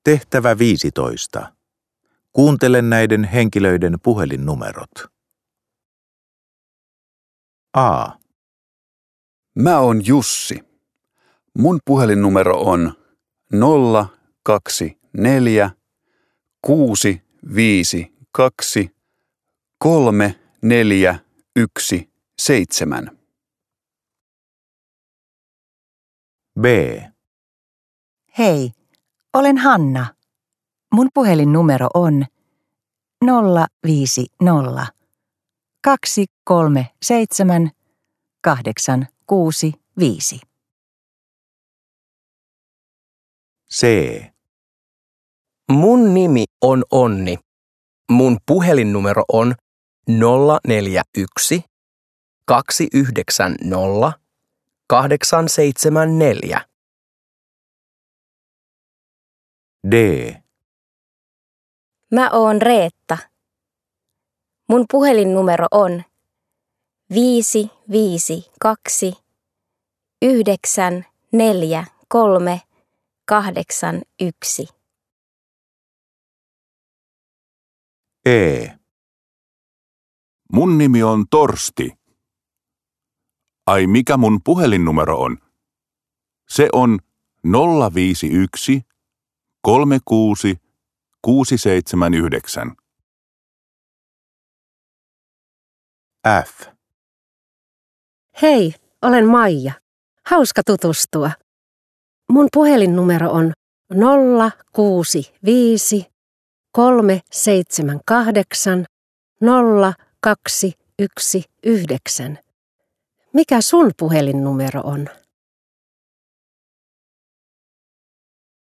Tehtävä 15. Kuuntele näiden henkilöiden puhelinnumerot. A. Mä oon Jussi. Mun puhelinnumero on 024 652 3417. B. Hei, olen Hanna. Mun puhelinnumero on 050 237 865. C. Mun nimi on Onni. Mun puhelinnumero on 041 290 874. D. Mä oon Reetta. Mun puhelinnumero on 552 943 81. E. Mun nimi on Torsti. Ai mikä mun puhelinnumero on? Se on 051 36 679. F. Hei, olen Maija. Hauska tutustua. Mun puhelinnumero on 065 378 0219. Mikä sun puhelinnumero on?